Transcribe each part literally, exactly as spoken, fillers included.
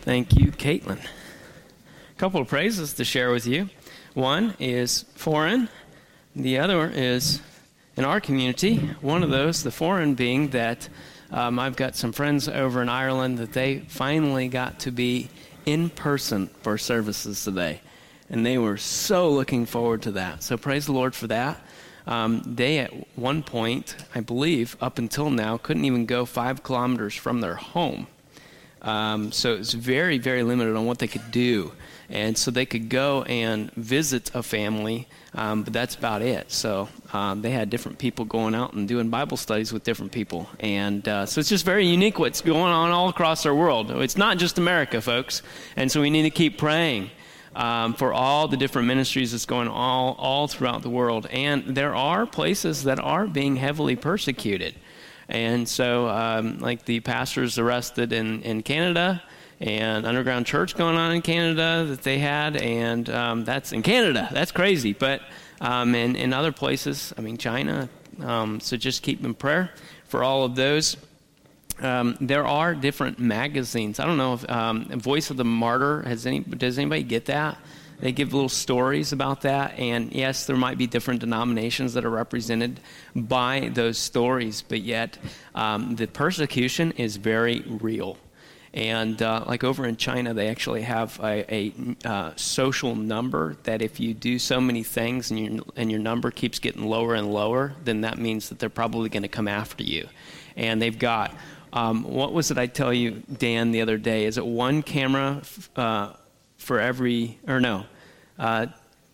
Thank you, Caitlin. A couple of praises to share with you. One is foreign. The other is in our community. One of those, the foreign being that um, I've got some friends over in Ireland that they finally got to be in person for services today. And they were so looking forward to that. So praise the Lord for that. Um, they, at one point, I believe, up until now, couldn't even go five kilometers from their home. Um, so it's very, very limited on what they could do. And so they could go and visit a family, um, but that's about it. So um, they had different people going out and doing Bible studies with different people. And uh, so it's just very unique what's going on all across our world. It's not just America, folks. And so we need to keep praying um, for all the different ministries that's going on all, all throughout the world. And there are places that are being heavily persecuted. And so, um, like the pastors arrested in, in Canada, and underground church going on in Canada that they had, and um, that's in Canada. That's crazy. But um, in, in other places, I mean, China. Um, so just keep in prayer for all of those. Um, there are different magazines. I don't know if um, Voice of the Martyr, has any, does anybody get that? They give little stories about that, and yes, there might be different denominations that are represented by those stories, but yet um, the persecution is very real. And uh, like over in China, they actually have a, a uh, social number that if you do so many things and your and your number keeps getting lower and lower, then that means that they're probably going to come after you. And they've got, um, what was it I tell you, Dan, the other day? Is it one camera uh, for every, or no, uh,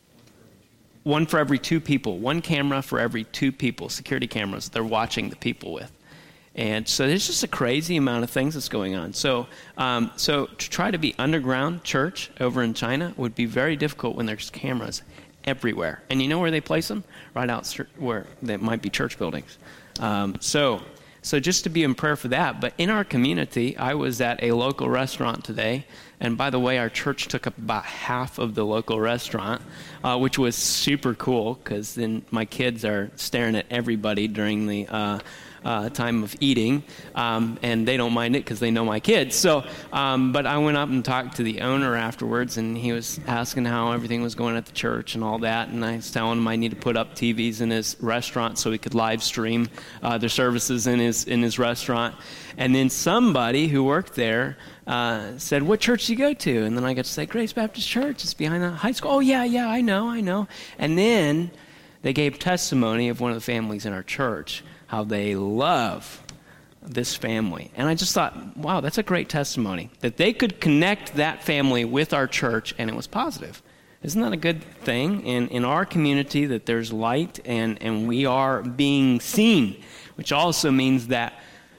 one for every two people, one camera for every two people, security cameras they're watching the people with. And so there's just a crazy amount of things that's going on. So um, so to try to be underground church over in China would be very difficult when there's cameras everywhere. And you know where they place them? Right out where there might be church buildings. Um, so so just to be in prayer for that. But in our community, I was at a local restaurant today. And by the way, our church took up about half of the local restaurant, uh, which was super cool because then my kids are staring at everybody during the uh Uh, time of eating, um, and they don't mind it because they know my kids. So, um, but I went up and talked to the owner afterwards, and he was asking how everything was going at the church and all that, and I was telling him I need to put up T Vs in his restaurant so he could live stream uh, their services in his in his restaurant. And then somebody who worked there uh, said, "What church do you go to?" And then I got to say, "Grace Baptist Church. It's behind the high school." "Oh, yeah, yeah, I know, I know." And then they gave testimony of one of the families in our church, how they love this family. And I just thought, wow, that's a great testimony, that they could connect that family with our church, and it was positive. Isn't that a good thing in, in our community, that there's light and, and we are being seen, which also means that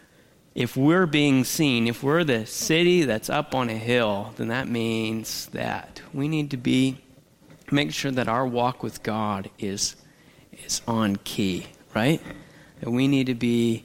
if we're being seen, if we're the city that's up on a hill, then that means that we need to be, make sure that our walk with God is, is on key, right? That we need to be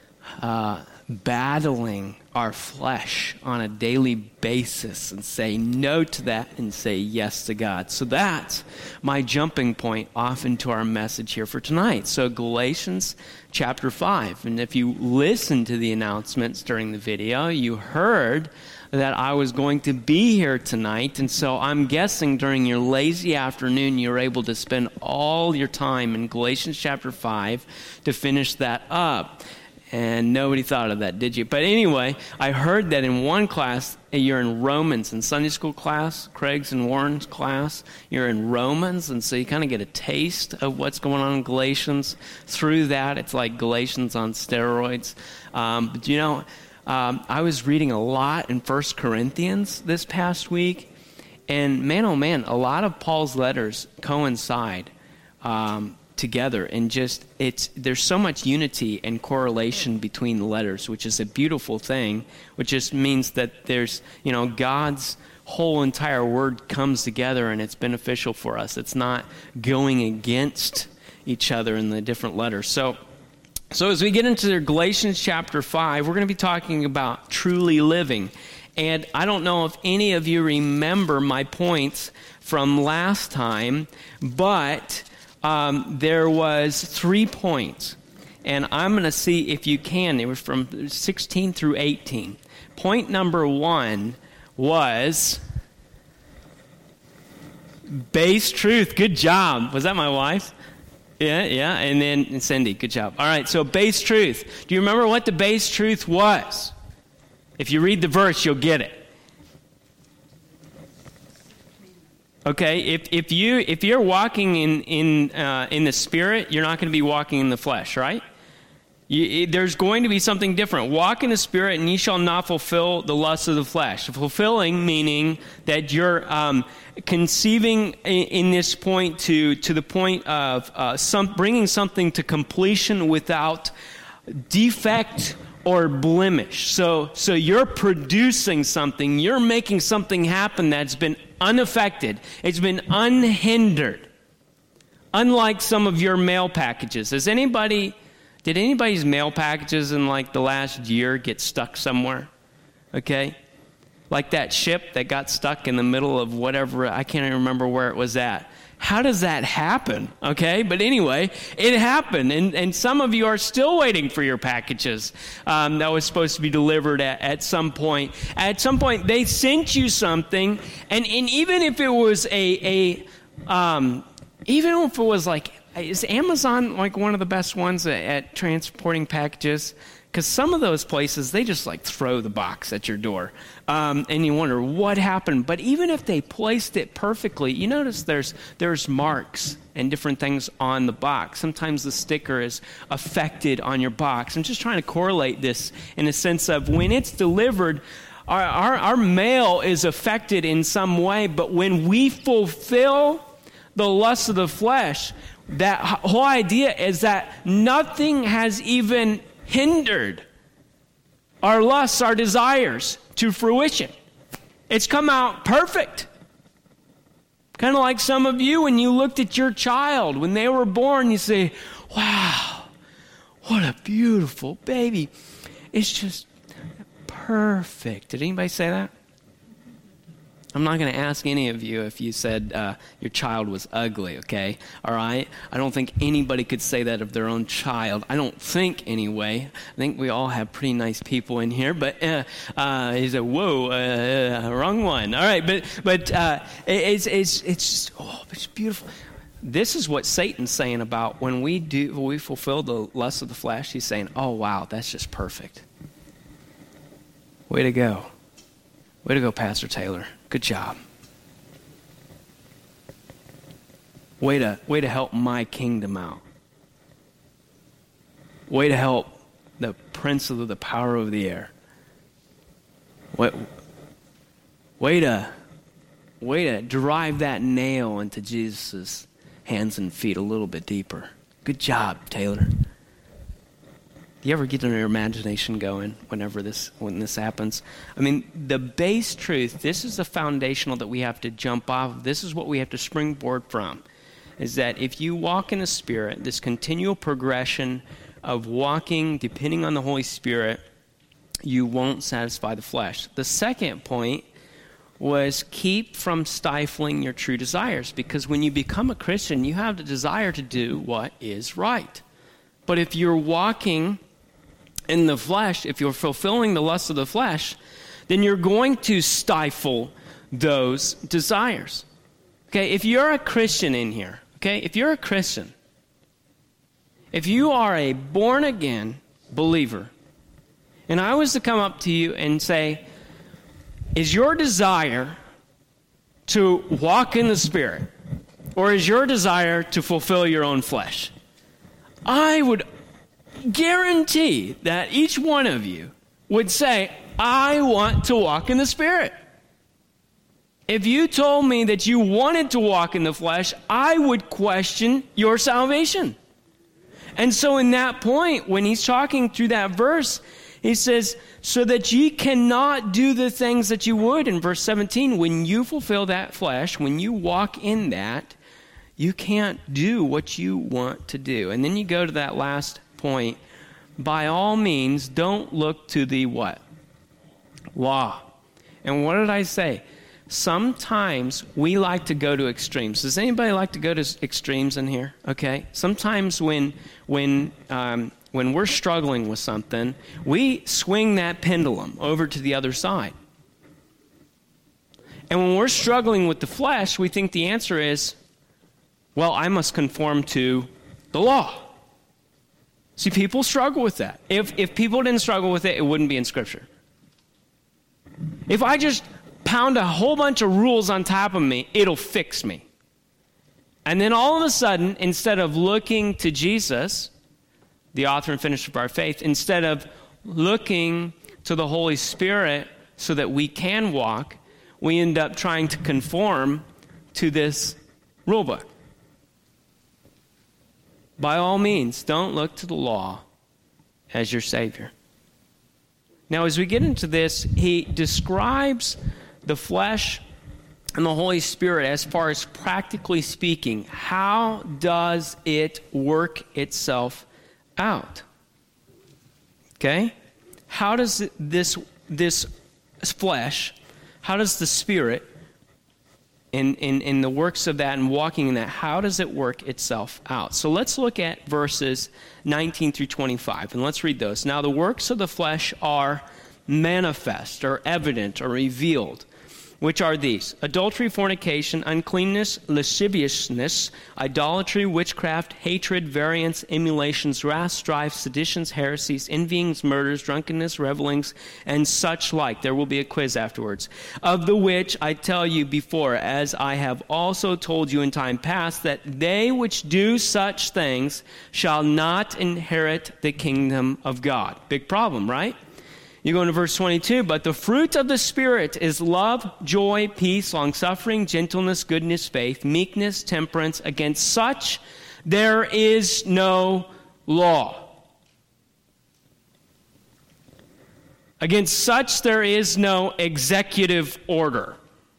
uh, battling our flesh on a daily basis and say no to that and say yes to God. So that's my jumping point off into our message here for tonight. So Galatians chapter five. And if you listen to the announcements during the video, you heard that I was going to be here tonight, and so I'm guessing during your lazy afternoon you were able to spend all your time in Galatians chapter five to finish that up. And nobody thought of that, did you? But anyway, I heard that in one class, you're in Romans. In Sunday school class, Craig's and Warren's class, you're in Romans, and so you kind of get a taste of what's going on in Galatians. Through that, it's like Galatians on steroids. Um, but you know, Um, I was reading a lot in First Corinthians this past week, and man, oh man, a lot of Paul's letters coincide um, together, and just it's there's so much unity and correlation between the letters, which is a beautiful thing. Which just means that there's, you know, God's whole entire word comes together, and it's beneficial for us. It's not going against each other in the different letters. So. So as we get into Galatians chapter five, we're going to be talking about truly living. And I don't know if any of you remember my points from last time, but um, there was three points. And I'm going to see if you can. They were from sixteen through eighteen. Point number one was base truth. Good job. Was that my wife? Yeah, yeah. And then Cindy, good job. All right, so base truth. Do you remember what the base truth was? If you read the verse, you'll get it. Okay, if if you if you're walking in in uh, in the Spirit, you're not going to be walking in the flesh, right? You, there's going to be something different. Walk in the Spirit, and ye shall not fulfill the lusts of the flesh. Fulfilling meaning that you're um, conceiving in, in this point to to the point of uh, some bringing something to completion without defect or blemish. So so you're producing something. You're making something happen that's been unaffected. It's been unhindered. Unlike some of your mail packages. Has anybody, did anybody's mail packages in like the last year get stuck somewhere? Okay? Like that ship that got stuck in the middle of whatever, I can't even remember where it was at. How does that happen? Okay, but anyway, it happened, and, and some of you are still waiting for your packages um, that was supposed to be delivered at, at some point. At some point, they sent you something, and, and even if it was a, a um, even if it was like, is Amazon like one of the best ones at, at transporting packages? Because some of those places, they just like throw the box at your door. Um, and you wonder what happened. But even if they placed it perfectly, you notice there's there's marks and different things on the box. Sometimes the sticker is affected on your box. I'm just trying to correlate this in a sense of when it's delivered, our, our, our mail is affected in some way. But when we fulfill the lust of the flesh, that whole idea is that nothing has even hindered our lusts, our desires to fruition. It's come out perfect. Kind of like some of you, when you looked at your child when they were born, you say, wow, what a beautiful baby. It's just perfect. Did anybody say that? I'm not going to ask any of you if you said uh, your child was ugly, okay? All right? I don't think anybody could say that of their own child. I don't think, anyway. I think we all have pretty nice people in here. But uh, uh, he said, whoa, uh, uh, wrong one. All right, but but uh, it's, it's, it's just, oh, it's beautiful. This is what Satan's saying about when we do, when we fulfill the lust of the flesh. He's saying, oh, wow, that's just perfect. Way to go. Way to go, Pastor Taylor. Good job. Way to, way to help my kingdom out. Way to help the prince of the power of the air. Way, way to, way to drive that nail into Jesus' hands and feet a little bit deeper. Good job, Taylor. Do you ever get your imagination going whenever this when this happens? I mean, the base truth, this is the foundational that we have to jump off of. This is what we have to springboard from, is that if you walk in the Spirit, this continual progression of walking, depending on the Holy Spirit, you won't satisfy the flesh. The second point was keep from stifling your true desires, because when you become a Christian, you have the desire to do what is right. But if you're walking in the flesh, if you're fulfilling the lust of the flesh, then you're going to stifle those desires. Okay, if you're a Christian in here, okay, if you're a Christian, if you are a born-again believer, and I was to come up to you and say, is your desire to walk in the Spirit, or is your desire to fulfill your own flesh? I would guarantee that each one of you would say, I want to walk in the Spirit. If you told me that you wanted to walk in the flesh, I would question your salvation. And so in that point, when he's talking through that verse, he says, so that ye cannot do the things that you would. In verse seventeen, when you fulfill that flesh, when you walk in that, you can't do what you want to do. And then you go to that last point. By all means, don't look to the what? Law. And what did I say? Sometimes we like to go to extremes. Does anybody like to go to extremes in here? Okay. Sometimes when when um, when we're struggling with something, we swing that pendulum over to the other side. And when we're struggling with the flesh, we think the answer is, well, I must conform to the law. See, people struggle with that. If if people didn't struggle with it, it wouldn't be in Scripture. If I just pound a whole bunch of rules on top of me, it'll fix me. And then all of a sudden, instead of looking to Jesus, the author and finisher of our faith, instead of looking to the Holy Spirit so that we can walk, we end up trying to conform to this rule book. By all means, don't look to the law as your Savior. Now, as we get into this, he describes the flesh and the Holy Spirit as far as practically speaking. How does it work itself out? Okay? How does this, this flesh, how does the Spirit, in, in, in the works of that and walking in that, how does it work itself out? So let's look at verses nineteen through twenty-five, and let's read those. Now the works of the flesh are manifest, or evident, or revealed, which are these: adultery, fornication, uncleanness, lasciviousness, idolatry, witchcraft, hatred, variance, emulations, wrath, strife, seditions, heresies, envyings, murders, drunkenness, revelings, and such like. There will be a quiz afterwards. Of the which I tell you before, as I have also told you in time past, that they which do such things shall not inherit the kingdom of God. Big problem, right? You go into verse twenty-two, but the fruit of the Spirit is love, joy, peace, long-suffering, gentleness, goodness, faith, meekness, temperance. Against such there is no law. Against such there is no executive order.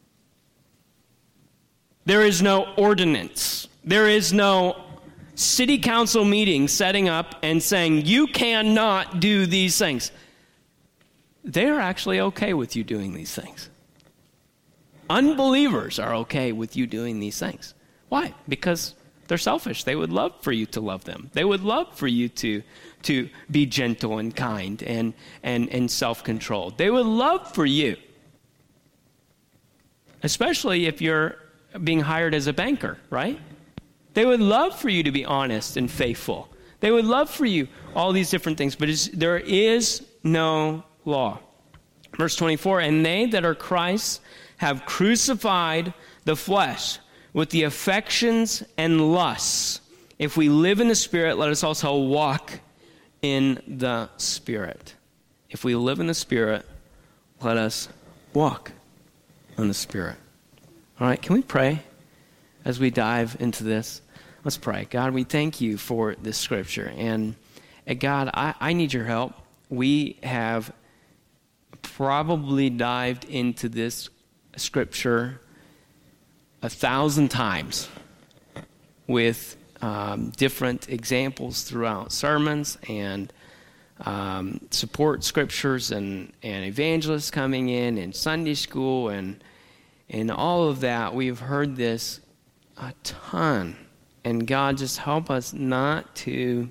There is no ordinance. There is no city council meeting setting up and saying, you cannot do these things. They're actually okay with you doing these things. Unbelievers are okay with you doing these things. Why? Because they're selfish. They would love for you to love them. They would love for you to, to be gentle and kind and, and, and self-controlled. They would love for you, especially if you're being hired as a banker, right? They would love for you to be honest and faithful. They would love for you all these different things, but it's, there is no law. Verse twenty-four, and they that are Christ's have crucified the flesh with the affections and lusts. If we live in the Spirit, let us also walk in the Spirit. If we live in the Spirit, let us walk in the Spirit. All right, can we pray as we dive into this? Let's pray. God, we thank you for this scripture. And uh, God, I, I need your help. We have probably dived into this scripture a thousand times with um, different examples throughout sermons and um, support scriptures and, and evangelists coming in and Sunday school and and all of that. We've heard this a ton. And God, just help us not to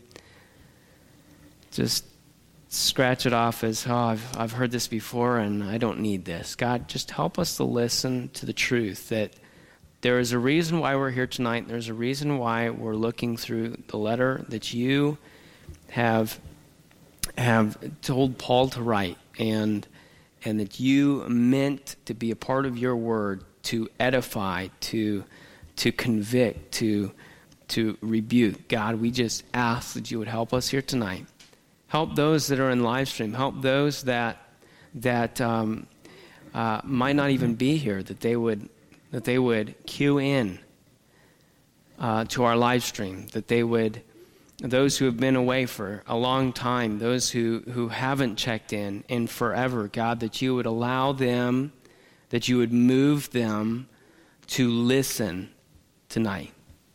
just scratch it off as, oh, I've, I've heard this before and I don't need this. God, just help us to listen to the truth that there is a reason why we're here tonight. There's a reason why we're looking through the letter that you have have told Paul to write, and and that you meant to be a part of your word to edify, to to convict, to to rebuke. God, we just ask that you would help us here tonight. Help those that are in live stream. Help those that that um, uh, might not even be here, that they would that they would cue in uh, to our live stream, that they would, those who have been away for a long time, those who, who haven't checked in in forever, God, that you would allow them, that you would move them to listen tonight.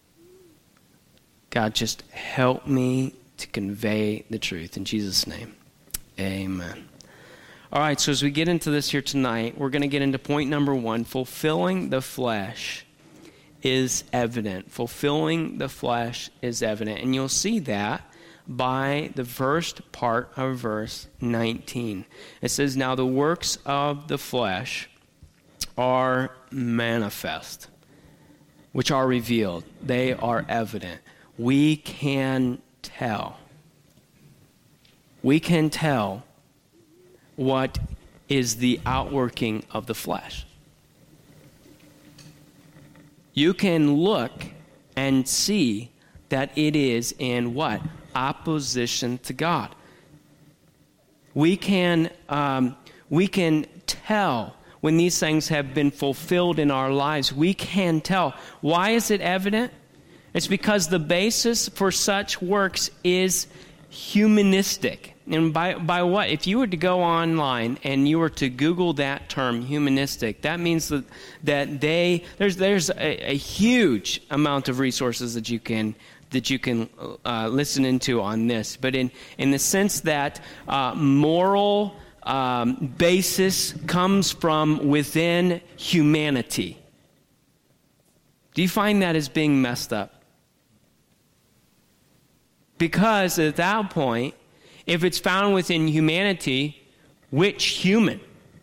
God, just help me to convey the truth. In Jesus' name, amen. All right, so as we get into this here tonight, we're going to get into point number one. Fulfilling the flesh is evident. Fulfilling the flesh is evident. And you'll see that by the first part of verse nineteen. It says, now the works of the flesh are manifest, which are revealed. They are evident. We can tell. We can tell what is the outworking of the flesh. You can look and see that it is in what? Opposition to God. We can, um, we can tell when these things have been fulfilled in our lives. We can tell. Why is it evident? It's because the basis for such works is humanistic. And by, by what? If you were to go online and you were to Google that term, humanistic, that means that, that they, there's, there's a, a huge amount of resources that you can that you can uh, listen into on this. But in, in the sense that uh, moral um, basis comes from within humanity. Do you find that as being messed up? Because at that point, if it's found within humanity, which human?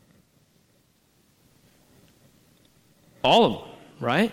All of them, right?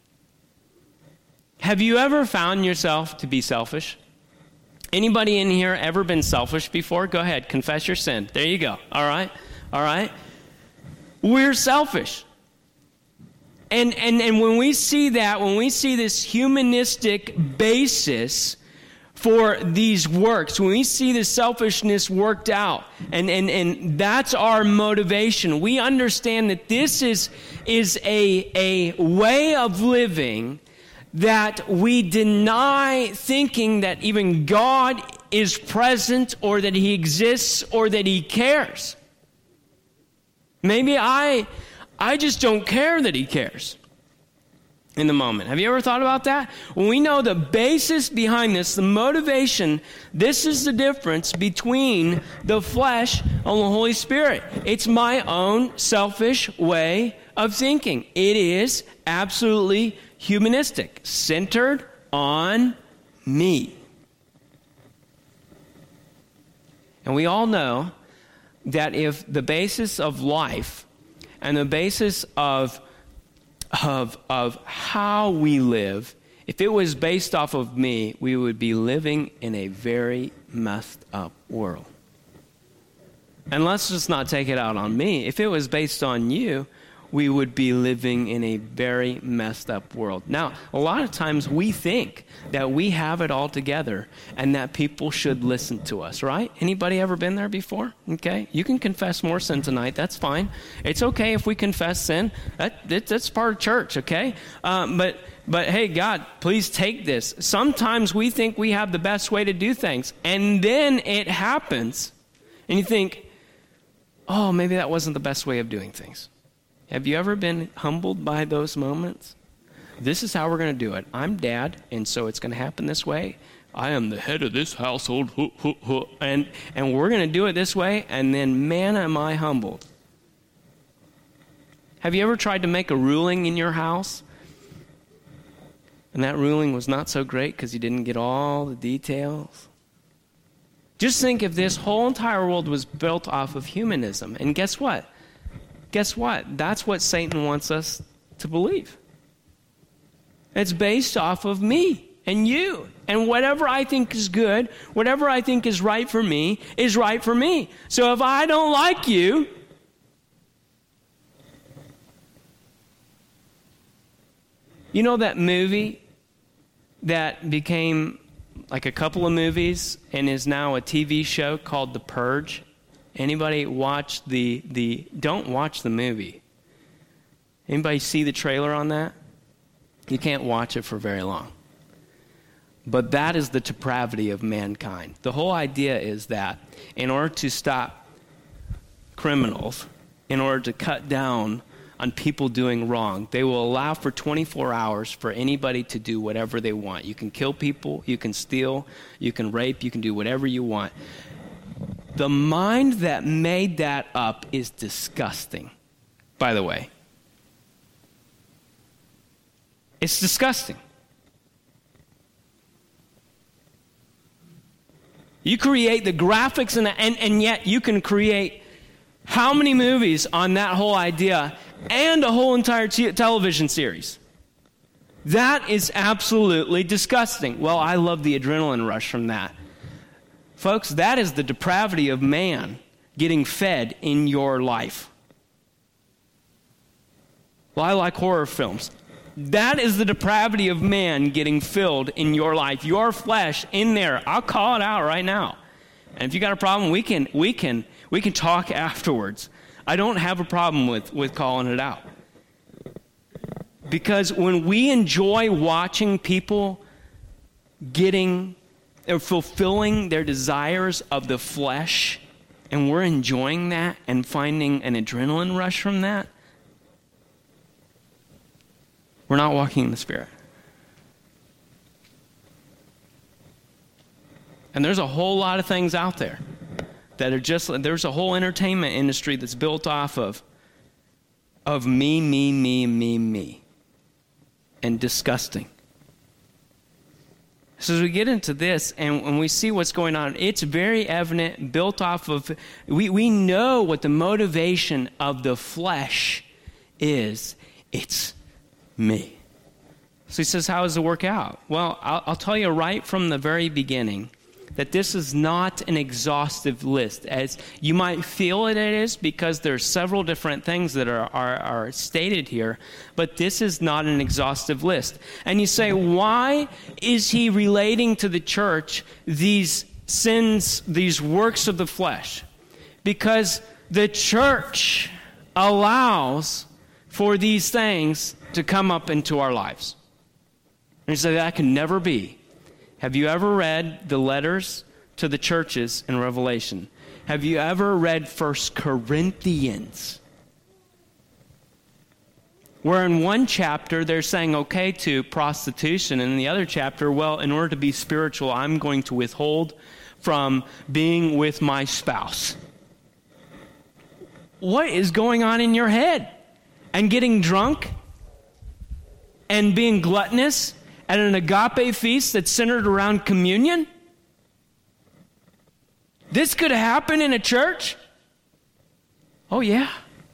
Have you ever found yourself to be selfish? Anybody in here ever been selfish before? Go ahead, confess your sin. There you go. All right, all right. We're selfish. And, and, and when we see that, when we see this humanistic basis for these works, when we see the selfishness worked out, and, and, and that's our motivation, we understand that this is, is a, a way of living that we deny thinking that even God is present or that he exists or that he cares. Maybe I, I just don't care that he cares in the moment. Have you ever thought about that? When we know the basis behind this, the motivation, this is the difference between the flesh and the Holy Spirit. It's my own selfish way of thinking. It is absolutely humanistic, centered on me. And we all know that if the basis of life and the basis of Of, of how we live, if it was based off of me, we would be living in a very messed up world. And let's just not take it out on me. If it was based on you, we would be living in a very messed up world. Now, a lot of times we think that we have it all together and that people should listen to us, right? Anybody ever been there before? Okay, you can confess more sin tonight. That's fine. It's okay if we confess sin. That, that that's part of church, okay? Um, but but hey, God, please take this. Sometimes we think we have the best way to do things, and then it happens, and you think, oh, maybe that wasn't the best way of doing things. Have you ever been humbled by those moments? This is how we're going to do it. I'm dad, and so it's going to happen this way. I am the head of this household, and, and we're going to do it this way, and then, man, am I humbled. Have you ever tried to make a ruling in your house? And that ruling was not so great because you didn't get all the details? Just think if this whole entire world was built off of humanism, and guess what? Guess what? That's what Satan wants us to believe. It's based off of me and you. And whatever I think is good, whatever I think is right for me, is right for me. So if I don't like you, you know that movie that became like a couple of movies and is now a T V show called The Purge? Anybody watch the, the, don't watch the movie. Anybody see the trailer on that? You can't watch it for very long. But that is the depravity of mankind. The whole idea is that in order to stop criminals, in order to cut down on people doing wrong, they will allow for twenty-four hours for anybody to do whatever they want. You can kill people, you can steal, you can rape, you can do whatever you want. The mind that made that up is disgusting, by the way. It's disgusting. You create the graphics, and, and, and yet you can create how many movies on that whole idea, and a whole entire t- television series. That is absolutely disgusting. Well, I love the adrenaline rush from that. Folks, that is the depravity of man getting fed in your life. Well, I like horror films. That is the depravity of man getting filled in your life. Your flesh in there. I'll call it out right now. And if you got a problem, we can we can we can talk afterwards. I don't have a problem with, with calling it out. Because when we enjoy watching people getting or fulfilling their desires of the flesh, and we're enjoying that and finding an adrenaline rush from that, we're not walking in the Spirit. And there's a whole lot of things out there that are just, there's a whole entertainment industry that's built off of, of me, me, me, me, me. And disgusting. So as we get into this and when we see what's going on, it's very evident, built off of, we, we know what the motivation of the flesh is. It's me. So he says, how does it work out? Well, I'll, I'll tell you right from the very beginning that this is not an exhaustive list, as you might feel it is, because there's several different things that are, are, are stated here, but this is not an exhaustive list. And you say, why is he relating to the church these sins, these works of the flesh? Because the church allows for these things to come up into our lives. And you say, that can never be. Have you ever read the letters to the churches in Revelation? Have you ever read First Corinthians? Where in one chapter they're saying okay to prostitution, and in the other chapter, well, in order to be spiritual, I'm going to withhold from being with my spouse. What is going on in your head? And getting drunk? And being gluttonous? At an agape feast that's centered around communion? This could happen in a church? Oh, yeah.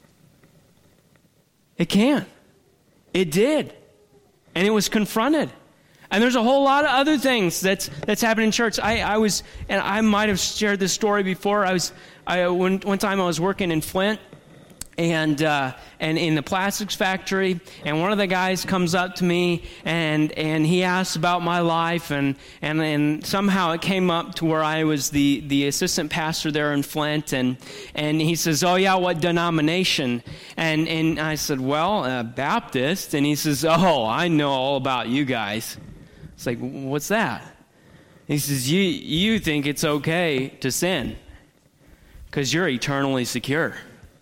It can. It did. And it was confronted. And there's a whole lot of other things that's that's happened in church. I, I was, and I might have shared this story before. I was, I one, one time I was working in Flint, and uh, and in the plastics factory, and one of the guys comes up to me, and and he asks about my life, and and, and somehow it came up to where I was the, the assistant pastor there in Flint, and and he says, oh yeah, what denomination? And and I said, well, uh, Baptist. And he says, oh, I know all about you guys. It's like, what's that? He says, you you think it's okay to sin because you're eternally secure.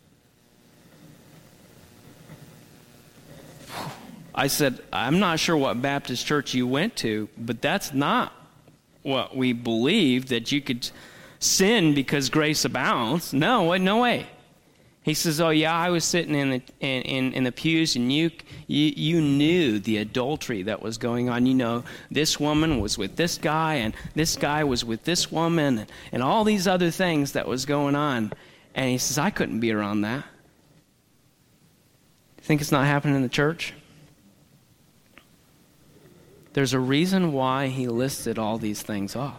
I said, I'm not sure what Baptist church you went to, but that's not what we believe, that you could sin because grace abounds. No, no way. He says, oh yeah, I was sitting in the in, in, in the pews, and you, you you knew the adultery that was going on. You know, this woman was with this guy, and this guy was with this woman, and, and all these other things that was going on. And he says, I couldn't be around that. Think it's not happening in the church? There's a reason why he listed all these things off.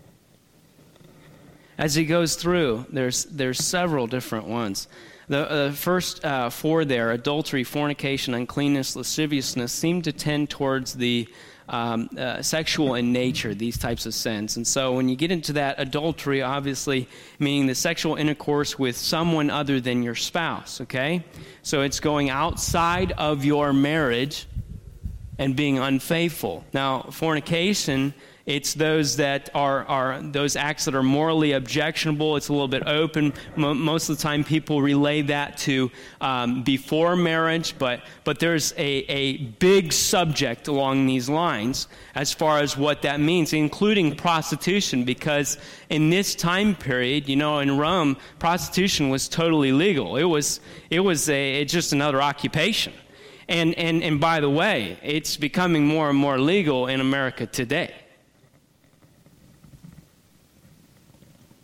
As he goes through, there's there's several different ones. The uh, first uh, four there, adultery, fornication, uncleanness, lasciviousness, seem to tend towards the um, uh, sexual in nature, these types of sins. And so when you get into that, adultery, obviously meaning the sexual intercourse with someone other than your spouse, okay? So it's going outside of your marriage and being unfaithful. Now, fornication, it's those that are, are those acts that are morally objectionable. It's a little bit open. Mo- most of the time people relay that to um, before marriage, but, but there's a, a big subject along these lines as far as what that means, including prostitution, because in this time period, you know, in Rome, prostitution was totally legal. It was, it was a, it's just another occupation. And, and and by the way, it's becoming more and more legal in America today. And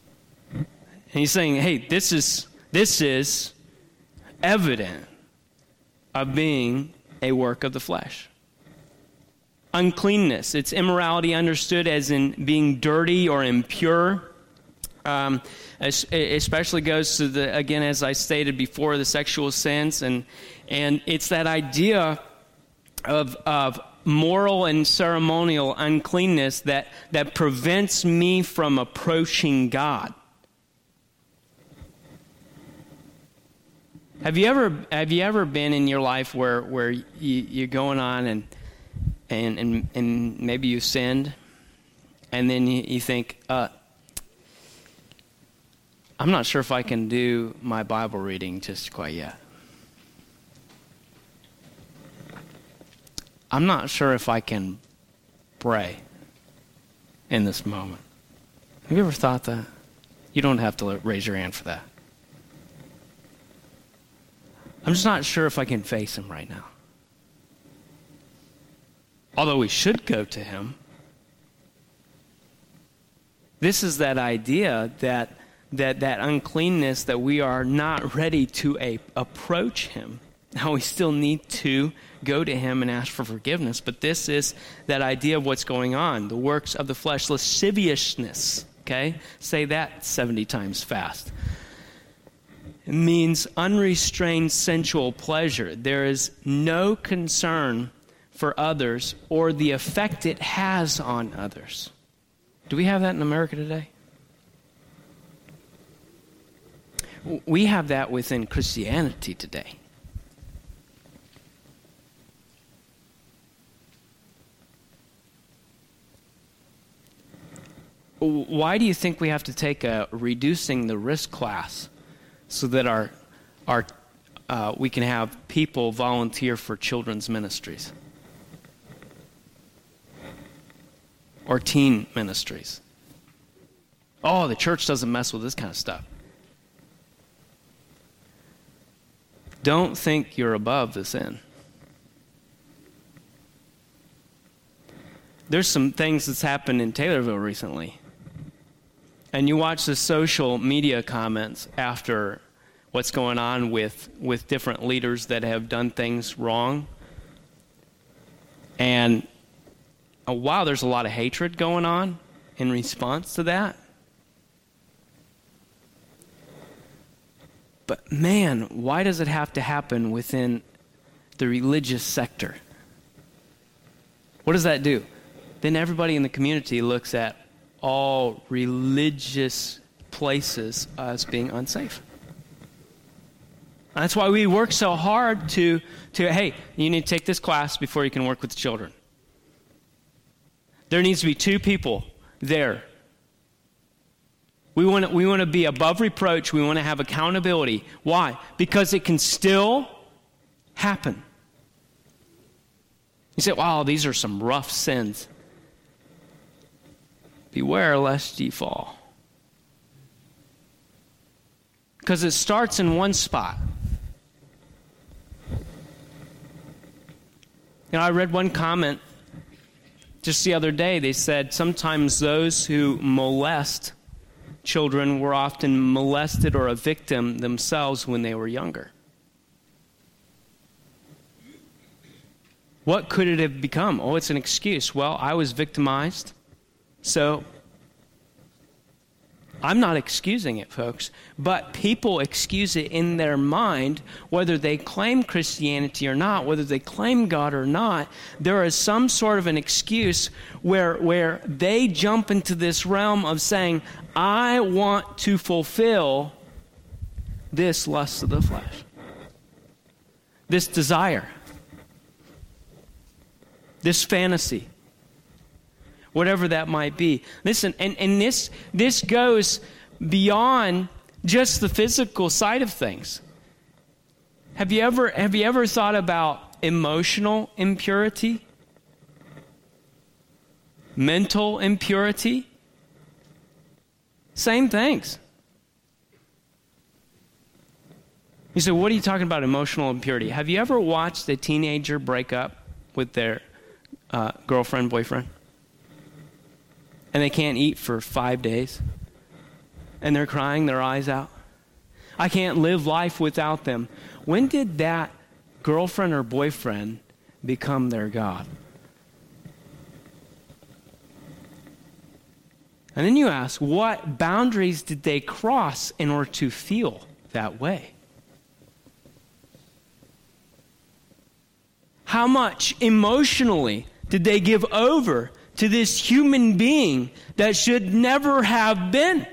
he's saying, hey, this is this is evident of being a work of the flesh. Uncleanness. It's immorality understood as in being dirty or impure. Um, especially goes to the, again, as I stated before, the sexual sins. And and it's that idea of of moral and ceremonial uncleanness that, that prevents me from approaching God. Have you ever have you ever been in your life where where you, you're going on and and and and maybe you sinned, and then you, you think, uh, I'm not sure if I can do my Bible reading just quite yet. I'm not sure if I can pray in this moment. Have you ever thought that? You don't have to raise your hand for that. I'm just not sure if I can face him right now. Although we should go to him. This is that idea that that, that uncleanness, that we are not ready to a, approach him. Now we still need to go to him and ask for forgiveness, but this is that idea of what's going on. The works of the flesh, lasciviousness, okay? Say that seventy times fast. It means unrestrained sensual pleasure. There is no concern for others or the effect it has on others. Do we have that in America today? We have that within Christianity today. Why do you think we have to take a reducing the risk class so that our our uh, we can have people volunteer for children's ministries or teen ministries? Oh, the church doesn't mess with this kind of stuff. Don't think you're above the sin. There's some things that's happened in Taylorville recently. And you watch the social media comments after what's going on with, with different leaders that have done things wrong. And oh, wow, there's a lot of hatred going on in response to that. But man, why does it have to happen within the religious sector? What does that do? Then everybody in the community looks at all religious places as being unsafe. That's why we work so hard to, to, hey, you need to take this class before you can work with the children. There needs to be two people there. We want to, we want to be above reproach. We want to have accountability. Why? Because it can still happen. You say, wow, these are some rough sins. Beware lest ye fall. Because it starts in one spot. You know, I read one comment just the other day. They said sometimes those who molest children were often molested or a victim themselves when they were younger. What could it have become? Oh, it's an excuse. Well, I was victimized, so I'm not excusing it, folks, but people excuse it in their mind, whether they claim Christianity or not, whether they claim God or not. There is some sort of an excuse where, where they jump into this realm of saying, I want to fulfill this lust of the flesh, this desire, this fantasy, whatever that might be. Listen, and, and this this goes beyond just the physical side of things. Have you ever have you ever thought about emotional impurity? Mental impurity? Same things. You say, what are you talking about, emotional impurity? Have you ever watched a teenager break up with their uh, girlfriend, boyfriend? And they can't eat for five days. And they're crying their eyes out. I can't live life without them. When did that girlfriend or boyfriend become their God. And then you ask, what boundaries did they cross in order to feel that way? How much emotionally did they give over to this human being that should never have been?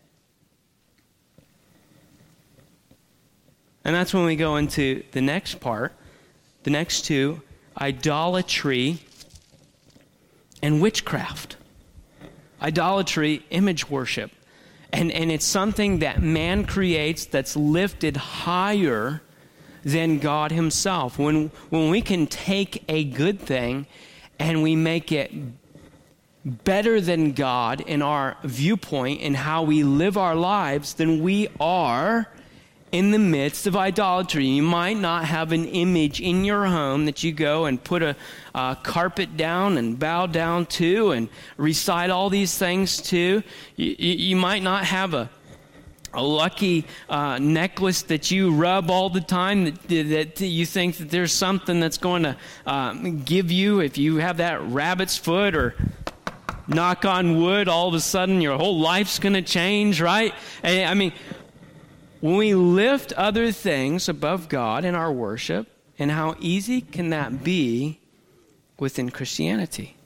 And that's when we go into the next part, the next two, idolatry and witchcraft. Idolatry, image worship. And, and it's something that man creates that's lifted higher than God himself. When, when we can take a good thing and we make it better than God in our viewpoint and how we live our lives, then we are in the midst of idolatry. You might not have an image in your home that you go and put a uh, carpet down and bow down to and recite all these things to. You, you might not have a a lucky uh, necklace that you rub all the time that, that you think that there's something that's going to uh, give you if you have that rabbit's foot, or knock on wood, all of a sudden your whole life's going to change, right? And, I mean, when we lift other things above God in our worship, and how easy can that be within Christianity?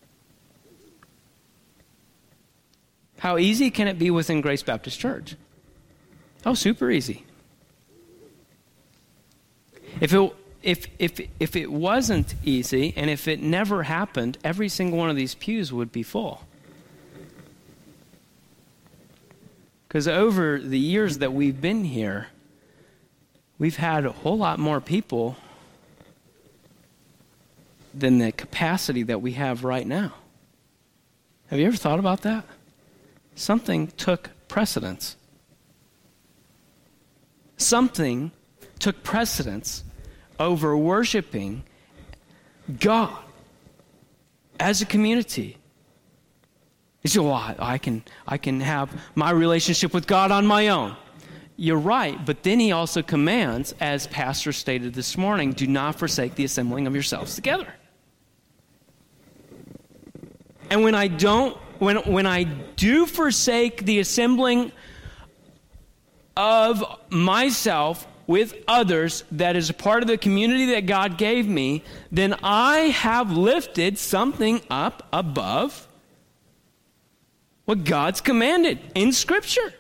How easy can it be within Grace Baptist Church? Oh, super easy. If it if if if it wasn't easy, and if it never happened, every single one of these pews would be full. Because over the years that we've been here, we've had a whole lot more people than the capacity that we have right now. Have you ever thought about that? Something took precedence. Something took precedence over worshiping God as a community. You say, well, I, I can I can have my relationship with God on my own. You're right, but then he also commands, as Pastor stated this morning, do not forsake the assembling of yourselves together. And when I don't, when when I do forsake the assembling of myself with others, that is a part of the community that God gave me, then I have lifted something up above what God's commanded in Scripture.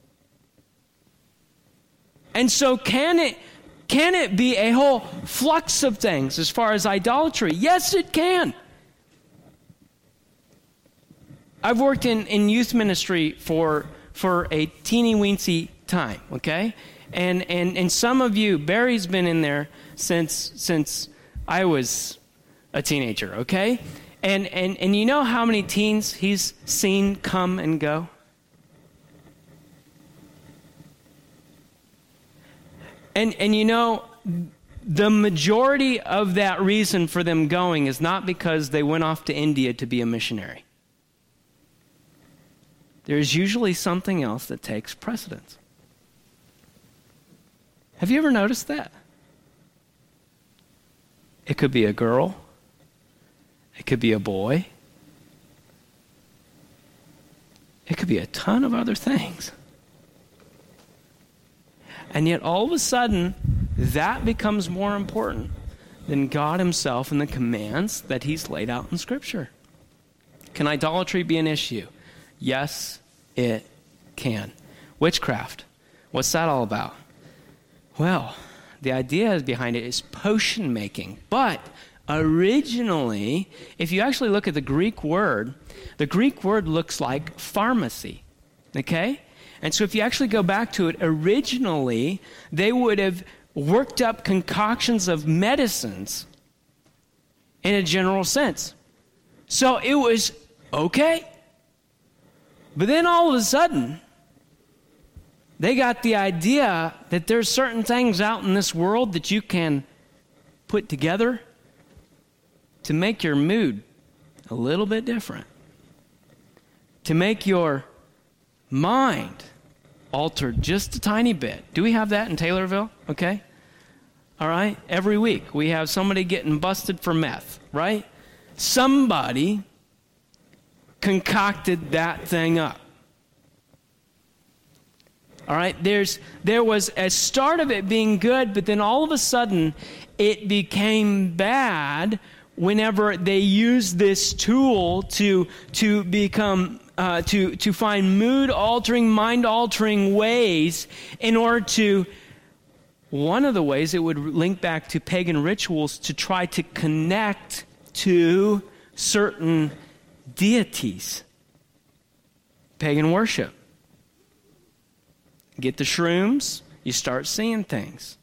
And so can it can it be a whole flux of things as far as idolatry? Yes, it can. I've worked in, in youth ministry for for a teeny-weensy time, okay? And and and some of you, Barry's been in there since since I was a teenager, okay? And and and you know how many teens he's seen come and go? And and you know, the majority of that reason for them going is not because they went off to India to be a missionary. There's usually something else that takes precedence. Have you ever noticed that? It could be a girl. It could be a boy. It could be a ton of other things. And yet all of a sudden, that becomes more important than God himself and the commands that he's laid out in Scripture. Can idolatry be an issue? Yes, it can. Witchcraft. What's that all about? Well, the idea behind it is potion making. But originally, if you actually look at the Greek word, the Greek word looks like pharmacy. Okay? And so if you actually go back to it, originally, they would have worked up concoctions of medicines in a general sense. So it was okay. But then all of a sudden, they got the idea that there's certain things out in this world that you can put together to make your mood a little bit different, to make your mind altered just a tiny bit. Do we have that in Taylorville? Okay. all right? Every week we have somebody getting busted for meth, right? Somebody concocted that thing up. All right, there's there was a start of it being good, but then all of a sudden it became bad whenever they used this tool to to become uh, to to find mood-altering, mind-altering ways in order to. One of the ways it would link back to pagan rituals to try to connect to certain deities. Pagan worship. Get the shrooms, you start seeing things.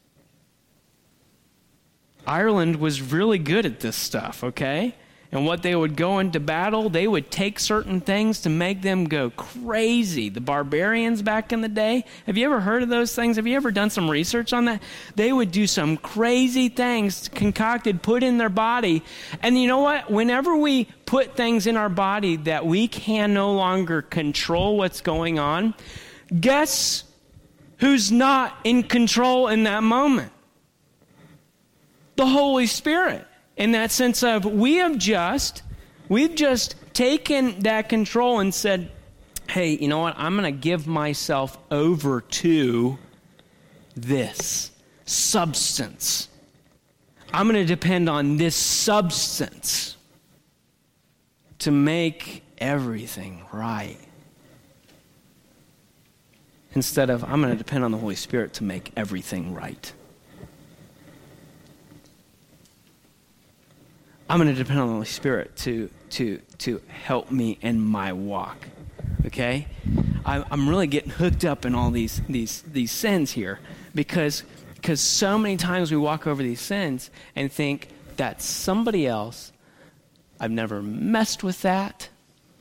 Ireland was really good at this stuff, okay? And what they would go into battle, they would take certain things to make them go crazy. The barbarians back in the day, have you ever heard of those things? Have you ever done some research on that? They would do some crazy things concocted, put in their body. And you know what? Whenever we put things in our body that we can no longer control what's going on, guess who's not in control in that moment? The Holy Spirit. In that sense of, we have just, we've just taken that control and said, hey, you know what? I'm going to give myself over to this substance. I'm going to depend on this substance to make everything right. Instead of, I'm going to depend on the Holy Spirit to make everything right. I'm going to depend on the Holy Spirit to to to help me in my walk. Okay, I'm I'm really getting hooked up in all these these these sins here because because so many times we walk over these sins and think that's somebody else. I've never messed with that,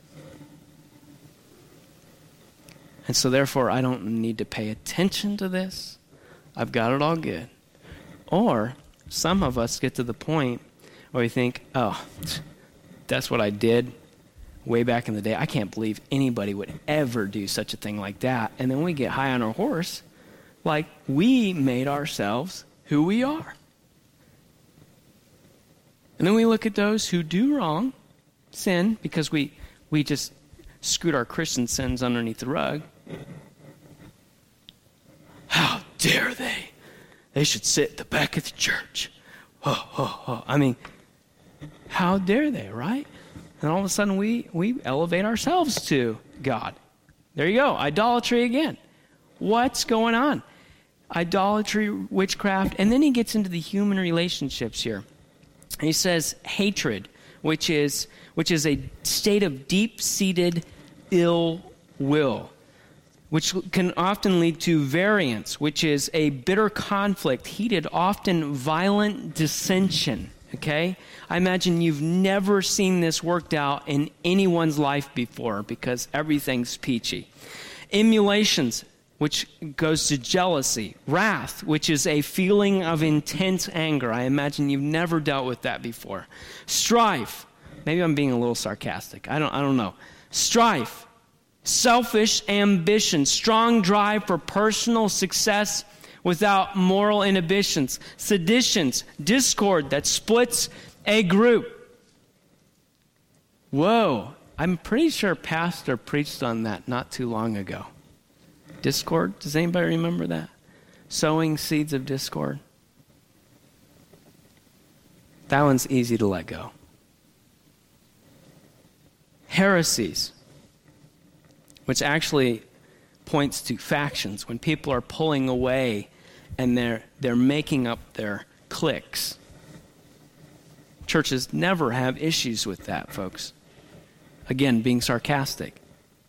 and so therefore I don't need to pay attention to this. I've got it all good. Or some of us get to the point or you think, oh, that's what I did way back in the day. I can't believe anybody would ever do such a thing like that. And then we get high on our horse, like we made ourselves who we are. And then we look at those who do wrong, sin, because we, we just scoot our Christian sins underneath the rug. How dare they? They should sit at the back of the church. Oh, oh, oh. I mean, how dare they, right? And all of a sudden we, we elevate ourselves to God. There you go, idolatry again. What's going on? Idolatry, witchcraft, and then he gets into the human relationships here. He says hatred, which is which is a state of deep-seated ill will, which can often lead to variance, which is a bitter conflict, heated, often violent dissension. Okay? I imagine you've never seen this worked out in anyone's life before because everything's peachy. Emulations, which goes to jealousy. Wrath, which is a feeling of intense anger. I imagine you've never dealt with that before. Strife. Maybe I'm being a little sarcastic. I don't, I don't know. Strife. Selfish ambition. Strong drive for personal success without moral inhibitions. Seditions, discord that splits a group. Whoa, I'm pretty sure Pastor preached on that not too long ago. Discord, does anybody remember that? Sowing seeds of discord. That one's easy to let go. Heresies, which actually points to factions, when people are pulling away and they're they're making up their cliques. Churches never have issues with that, folks. Again, being sarcastic.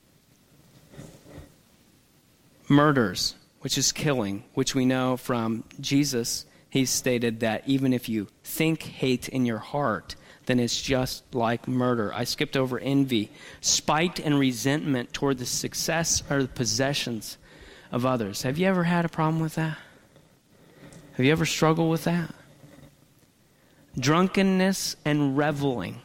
Murders, which is killing, which we know from Jesus. He stated that even if you think hate in your heart, then it's just like murder. I skipped over envy, spite and resentment toward the success or the possessions of others. Have you ever had a problem with that? Have you ever struggled with that? Drunkenness and reveling.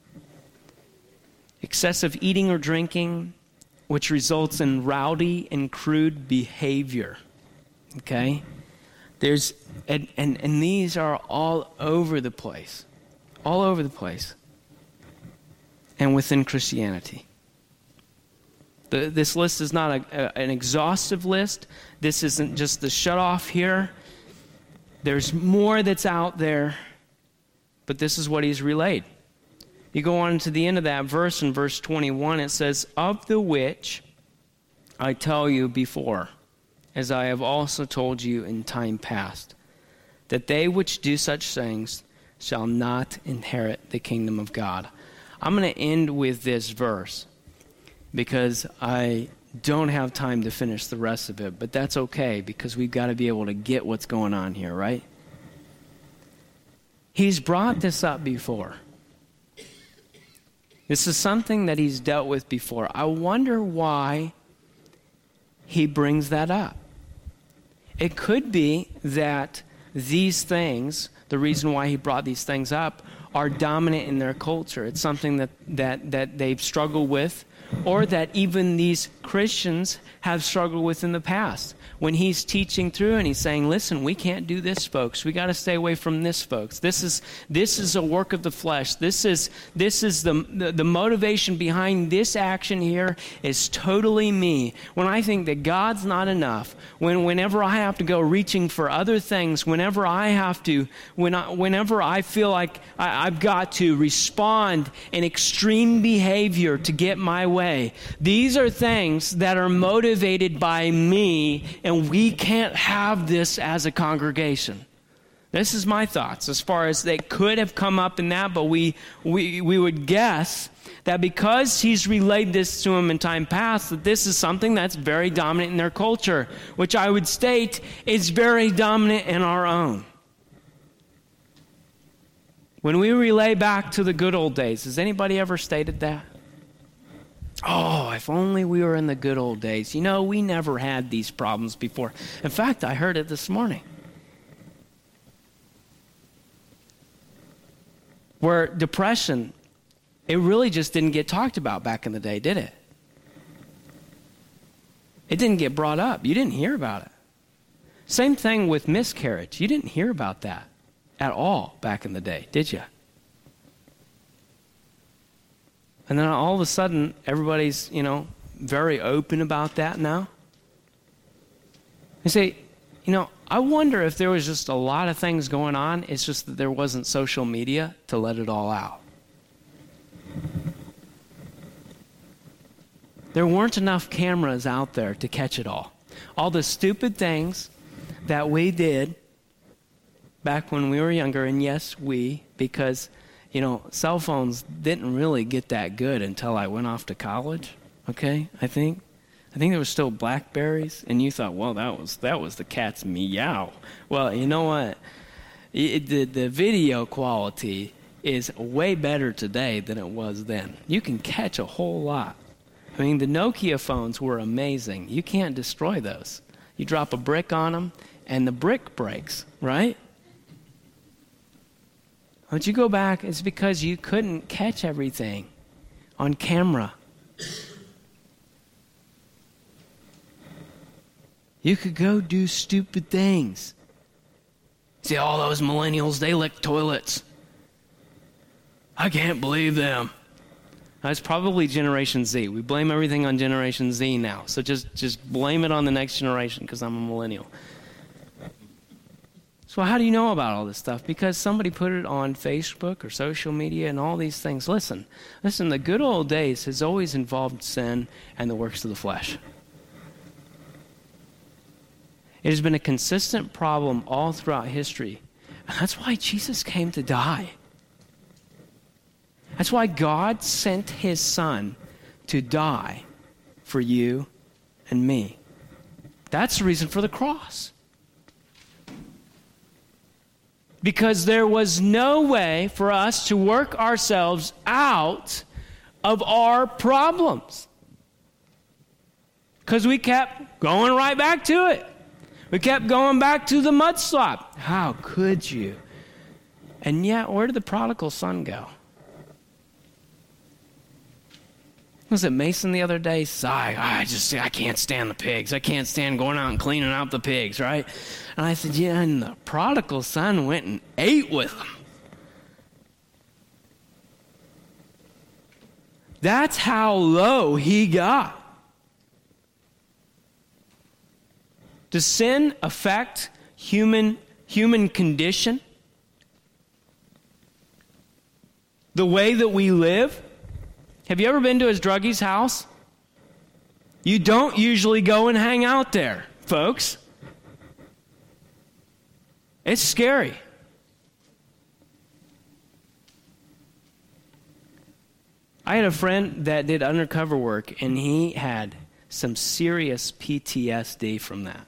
Excessive eating or drinking, which results in rowdy and crude behavior. Okay? There's and, and, and these are all over the place. All over the place. And within Christianity. The, this list is not a, a, an exhaustive list. This isn't just the shut off here. There's more that's out there, but this is what he's relayed. You go on to the end of that verse in verse twenty-one, it says, "Of the which I tell you before, as I have also told you in time past, that they which do such things shall not inherit the kingdom of God." I'm going to end with this verse because I don't have time to finish the rest of it, but that's okay because we've got to be able to get what's going on here, right? He's brought this up before. This is something that he's dealt with before. I wonder why he brings that up. It could be that these things, the reason why he brought these things up, are dominant in their culture. It's something that, that, that they've struggled with, or that even these Christians have struggled with in the past. When he's teaching through and he's saying, listen, we can't do this, folks. We got to stay away from this, folks. This is this is a work of the flesh. This is this is the, the the motivation behind this action here is totally me. When I think that God's not enough, when whenever I have to go reaching for other things, whenever I have to, when I, whenever I feel like I, I've got to respond in extreme behavior to get my way, these are things that are motivated by me. And we can't have this as a congregation. This is my thoughts as far as they could have come up in that, but we we we would guess that because he's relayed this to them in time past, that this is something that's very dominant in their culture, which I would state is very dominant in our own. When we relay back to the good old days, has anybody ever stated that? Oh, if only we were in the good old days. You know, we never had these problems before. In fact, I heard it this morning. Where depression, it really just didn't get talked about back in the day, did it? It didn't get brought up. You didn't hear about it. Same thing with miscarriage. You didn't hear about that at all back in the day, did you? And then all of a sudden, everybody's, you know, very open about that now. You say, you know, I wonder if there was just a lot of things going on. It's just that there wasn't social media to let it all out. There weren't enough cameras out there to catch it all. All the stupid things that we did back when we were younger, and yes, we, because... You know, cell phones didn't really get that good until I went off to college, okay, I think. I think there was still Blackberries, and you thought, well, that was that was the cat's meow. Well, you know what? It, the, the video quality is way better today than it was then. You can catch a whole lot. I mean, the Nokia phones were amazing. You can't destroy those. You drop a brick on them, and the brick breaks, right? But you go back, it's because you couldn't catch everything on camera. You could go do stupid things. See, all those millennials, they lick toilets. I can't believe them. That's probably Generation Z. We blame everything on Generation Z now. So just, just blame it on the next generation because I'm a millennial. So how do you know about all this stuff? Because somebody put it on Facebook or social media and all these things. Listen, listen, the good old days has always involved sin and the works of the flesh. It has been a consistent problem all throughout history. And that's why Jesus came to die. That's why God sent his son to die for you and me. That's the reason for the cross. Because there was no way for us to work ourselves out of our problems. Because we kept going right back to it. We kept going back to the mudslide. How could you? And yet, where did the prodigal son go? Was it Mason the other day? Sigh, I just, I can't stand the pigs. I can't stand going out and cleaning out the pigs, right? And I said, yeah, and the prodigal son went and ate with them. That's how low he got. Does sin affect human, human condition? The way that we live? Have you ever been to his druggie's house? You don't usually go and hang out there, folks. It's scary. I had a friend that did undercover work, and he had some serious P T S D from that.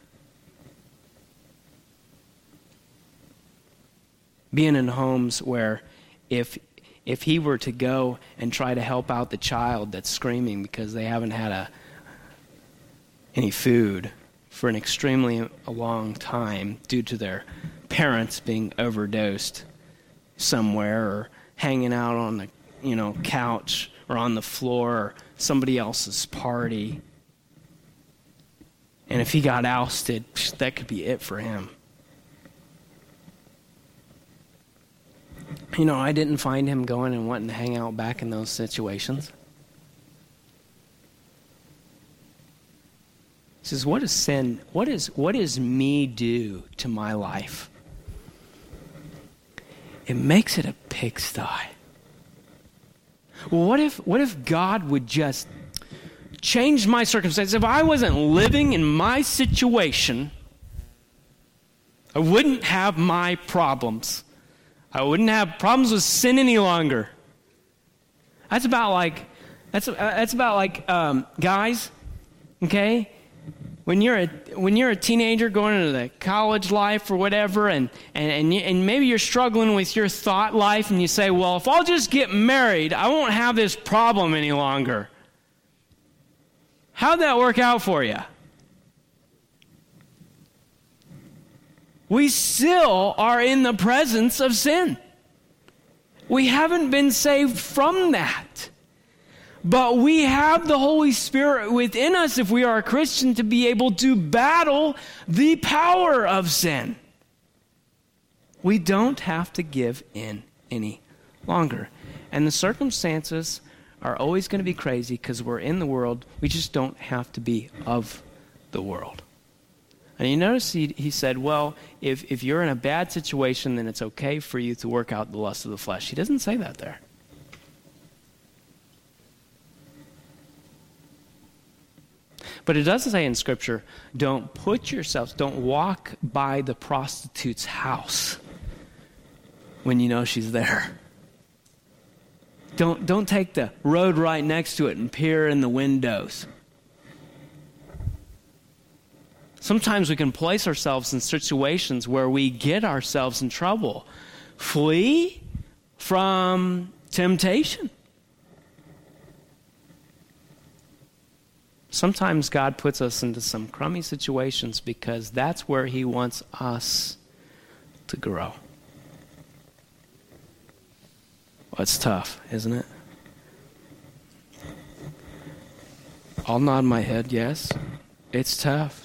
Being in homes where if if he were to go and try to help out the child that's screaming because they haven't had a any food for an extremely long time due to their parents being overdosed somewhere or hanging out on the, you know, couch or on the floor or somebody else's party. And if he got ousted, that could be it for him. You know, I didn't find him going and wanting to hang out back in those situations. He says, what is sin? What is what does me do to my life? It makes it a pigsty. Well, what if what if God would just change my circumstances? If I wasn't living in my situation, I wouldn't have my problems. I wouldn't have problems with sin any longer. That's about like, that's uh, that's about like um, guys, okay? When you're a when you're a teenager going into the college life or whatever, and and and, you, and maybe you're struggling with your thought life, and you say, well, if I'll just get married, I won't have this problem any longer. How'd that work out for you? We still are in the presence of sin. We haven't been saved from that. But we have the Holy Spirit within us, if we are a Christian, to be able to battle the power of sin. We don't have to give in any longer. And the circumstances are always going to be crazy because we're in the world. We just don't have to be of the world. And you notice he, he said, well, if, if you're in a bad situation, then it's okay for you to work out the lust of the flesh. He doesn't say that there. But it doesn't say in Scripture, don't put yourselves, don't walk by the prostitute's house when you know she's there. Don't, don't take the road right next to it and peer in the windows. Sometimes we can place ourselves in situations where we get ourselves in trouble. Flee from temptation. Sometimes God puts us into some crummy situations because that's where He wants us to grow. Well, it's tough, isn't it? I'll nod my head, yes. It's tough.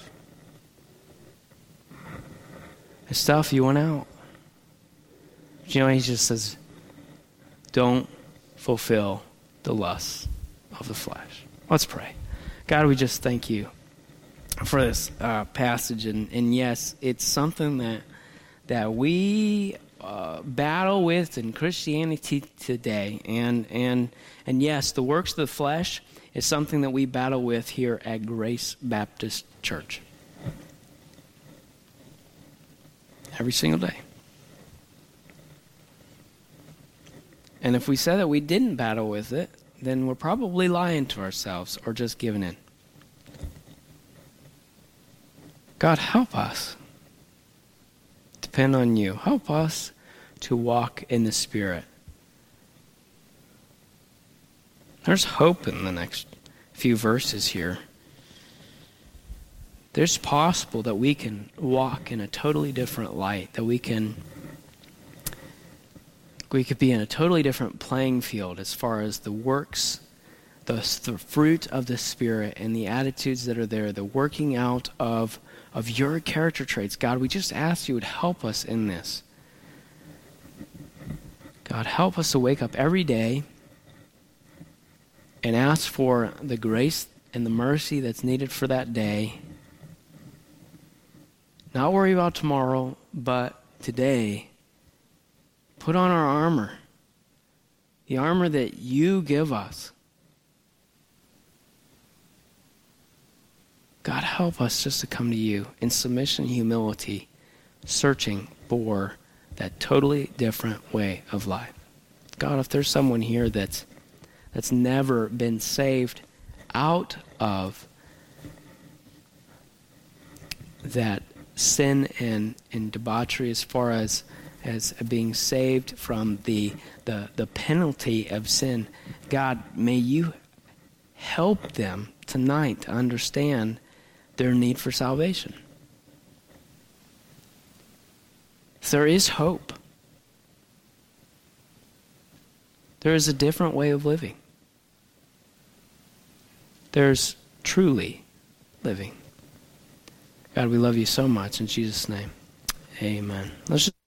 It's tough, you went out. But you know, He just says, don't fulfill the lusts of the flesh. Let's pray. God, we just thank you for this uh, passage. And, and yes, it's something that that we uh, battle with in Christianity today. And, and, and yes, the works of the flesh is something that we battle with here at Grace Baptist Church. Every single day. And if we say that we didn't battle with it, then we're probably lying to ourselves or just giving in. God, help us. Depend on you. Help us to walk in the Spirit. There's hope in the next few verses here. There's possible that we can walk in a totally different light, that we can we could be in a totally different playing field as far as the works the, the fruit of the Spirit and the attitudes that are there, the working out of, of your character traits. God, we just ask you would help us in this. God, help us to wake up every day and ask for the grace and the mercy that's needed for that day. Not worry about tomorrow, but today, put on our armor, the armor that you give us. God, help us just to come to you in submission and humility, searching for that totally different way of life. God, if there's someone here that's that's never been saved out of that sin and, and debauchery, as far as as being saved from the, the the penalty of sin, God, may you help them tonight to understand their need for salvation. There is hope. There is a different way of living. There's truly living. God, we love you so much. In Jesus' name, amen. Let's just